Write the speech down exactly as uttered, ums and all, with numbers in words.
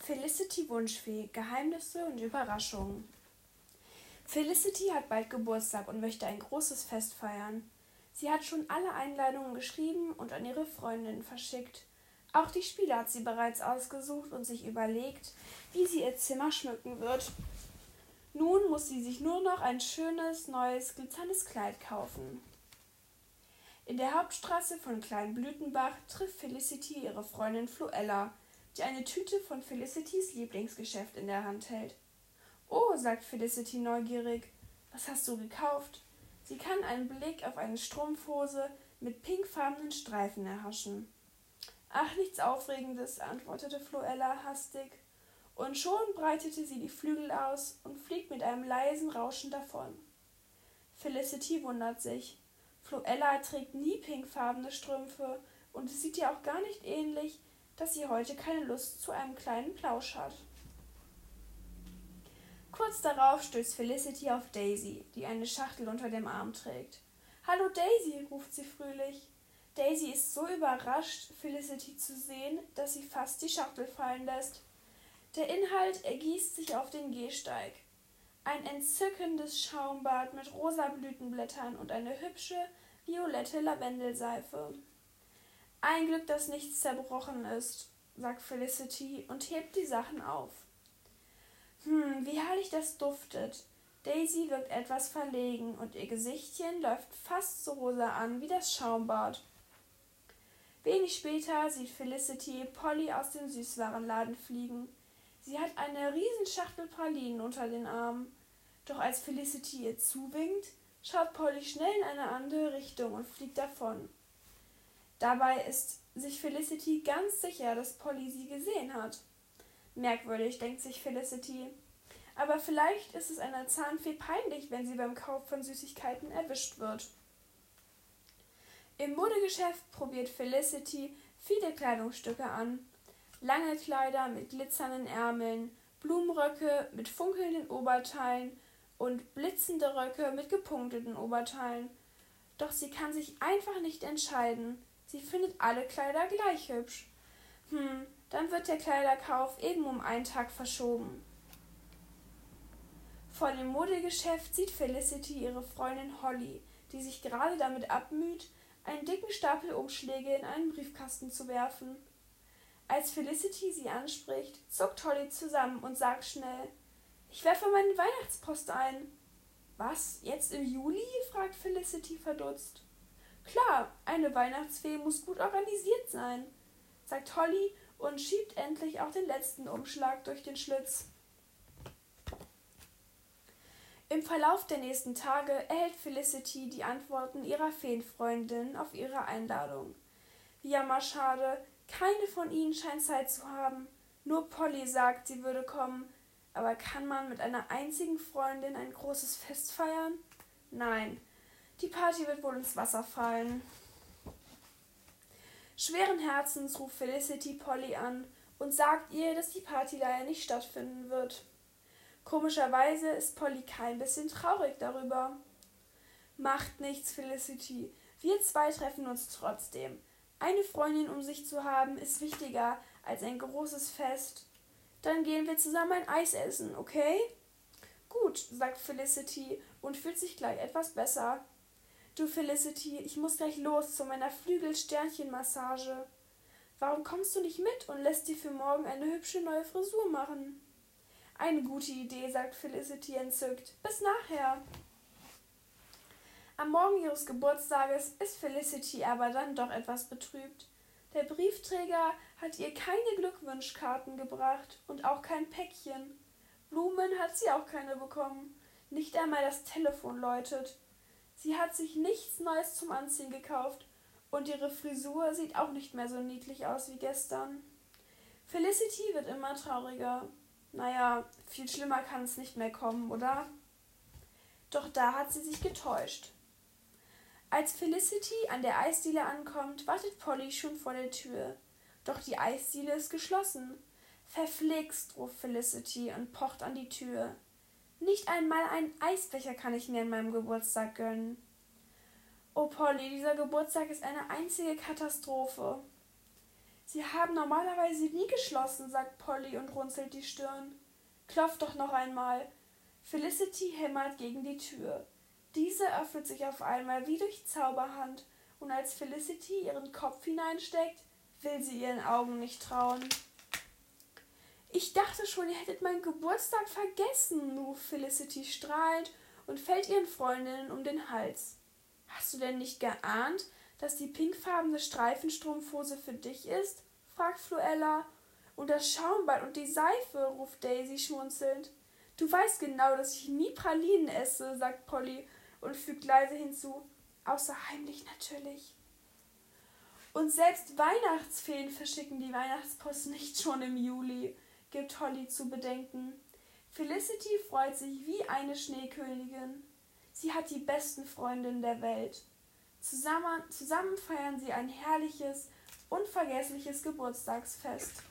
Felicity Wunschfee, Geheimnisse und Überraschungen. Felicity hat bald Geburtstag und möchte ein großes Fest feiern. Sie hat schon alle Einladungen geschrieben und an ihre Freundinnen verschickt. Auch die Spiele hat sie bereits ausgesucht und sich überlegt, wie sie ihr Zimmer schmücken wird. Nun muss sie sich nur noch ein schönes, neues, glitzerndes Kleid kaufen. In der Hauptstraße von Kleinblütenbach trifft Felicity ihre Freundin Floella, die eine Tüte von Felicitys Lieblingsgeschäft in der Hand hält. »Oh«, sagt Felicity neugierig, »was hast du gekauft?« Sie kann einen Blick auf eine Strumpfhose mit pinkfarbenen Streifen erhaschen. »Ach, nichts Aufregendes«, antwortete Floella hastig, und schon breitete sie die Flügel aus und fliegt mit einem leisen Rauschen davon. Felicity wundert sich. Floella trägt nie pinkfarbene Strümpfe und es sieht ihr auch gar nicht ähnlich, dass sie heute keine Lust zu einem kleinen Plausch hat. Kurz darauf stößt Felicity auf Daisy, die eine Schachtel unter dem Arm trägt. »Hallo Daisy«, ruft sie fröhlich. Daisy ist so überrascht, Felicity zu sehen, dass sie fast die Schachtel fallen lässt. Der Inhalt ergießt sich auf den Gehsteig. Ein entzückendes Schaumbad mit rosa Blütenblättern und eine hübsche, violette Lavendelseife. »Ein Glück, dass nichts zerbrochen ist«, sagt Felicity und hebt die Sachen auf. »Hm, wie herrlich das duftet.« Daisy wirkt etwas verlegen und ihr Gesichtchen läuft fast so rosa an wie das Schaumbad. Wenig später sieht Felicity Polly aus dem Süßwarenladen fliegen. Sie hat eine Riesenschachtel Pralinen unter den Armen. Doch als Felicity ihr zuwinkt, schaut Polly schnell in eine andere Richtung und fliegt davon. Dabei ist sich Felicity ganz sicher, dass Polly sie gesehen hat. Merkwürdig, denkt sich Felicity. Aber vielleicht ist es einer Zahnfee peinlich, wenn sie beim Kauf von Süßigkeiten erwischt wird. Im Modegeschäft probiert Felicity viele Kleidungsstücke an. Lange Kleider mit glitzernden Ärmeln, Blumenröcke mit funkelnden Oberteilen und blitzende Röcke mit gepunkteten Oberteilen. Doch sie kann sich einfach nicht entscheiden. Sie findet alle Kleider gleich hübsch. Hm, dann wird der Kleiderkauf eben um einen Tag verschoben. Vor dem Modegeschäft sieht Felicity ihre Freundin Holly, die sich gerade damit abmüht, einen dicken Stapel Umschläge in einen Briefkasten zu werfen. Als Felicity sie anspricht, zuckt Holly zusammen und sagt schnell, »Ich werfe meine Weihnachtspost ein.« »Was, jetzt im Juli?«, fragt Felicity verdutzt. »Klar, eine Weihnachtsfee muss gut organisiert sein«, sagt Holly und schiebt endlich auch den letzten Umschlag durch den Schlitz. Im Verlauf der nächsten Tage erhält Felicity die Antworten ihrer Feenfreundinnen auf ihre Einladung. Jammerschade, keine von ihnen scheint Zeit zu haben. Nur Polly sagt, sie würde kommen. Aber kann man mit einer einzigen Freundin ein großes Fest feiern? Nein, die Party wird wohl ins Wasser fallen. Schweren Herzens ruft Felicity Polly an und sagt ihr, dass die Party leider nicht stattfinden wird. Komischerweise ist Polly kein bisschen traurig darüber. »Macht nichts, Felicity. Wir zwei treffen uns trotzdem. Eine Freundin um sich zu haben, ist wichtiger als ein großes Fest. Dann gehen wir zusammen ein Eis essen, okay?« »Gut«, sagt Felicity und fühlt sich gleich etwas besser. »Du Felicity, ich muss gleich los zu meiner Flügel-Sternchen-Massage. Warum kommst du nicht mit und lässt dir für morgen eine hübsche neue Frisur machen?« »Eine gute Idee«, sagt Felicity entzückt. »Bis nachher.« Am Morgen ihres Geburtstages ist Felicity aber dann doch etwas betrübt. Der Briefträger hat ihr keine Glückwunschkarten gebracht und auch kein Päckchen. Blumen hat sie auch keine bekommen. Nicht einmal das Telefon läutet. Sie hat sich nichts Neues zum Anziehen gekauft und ihre Frisur sieht auch nicht mehr so niedlich aus wie gestern. Felicity wird immer trauriger. Naja, viel schlimmer kann es nicht mehr kommen, oder? Doch da hat sie sich getäuscht. Als Felicity an der Eisdiele ankommt, wartet Polly schon vor der Tür. Doch die Eisdiele ist geschlossen. »Verflixt«, ruft Felicity und pocht an die Tür. »Nicht einmal einen Eisbecher kann ich mir an meinem Geburtstag gönnen.« »Oh Polly, dieser Geburtstag ist eine einzige Katastrophe.« Sie haben normalerweise nie geschlossen, sagt Polly und runzelt die Stirn. Klopft doch noch einmal. Felicity hämmert gegen die Tür. Diese öffnet sich auf einmal wie durch Zauberhand, und als Felicity ihren Kopf hineinsteckt, will sie ihren Augen nicht trauen. »Ich dachte schon, ihr hättet meinen Geburtstag vergessen«, ruft Felicity strahlend und fällt ihren Freundinnen um den Hals. »Hast du denn nicht geahnt, dass die pinkfarbene Streifenstrumpfhose für dich ist?« fragt Fluella. »Und das Schaumbad und die Seife«, ruft Daisy schmunzelnd. »Du weißt genau, dass ich nie Pralinen esse«, sagt Polly und fügt leise hinzu, »außer heimlich natürlich.« Und selbst Weihnachtsfeen verschicken die Weihnachtspost nicht schon im Juli, gibt Holly zu bedenken. Felicity freut sich wie eine Schneekönigin. Sie hat die besten Freundinnen der Welt. Zusammen, zusammen feiern sie ein herrliches, unvergessliches Geburtstagsfest.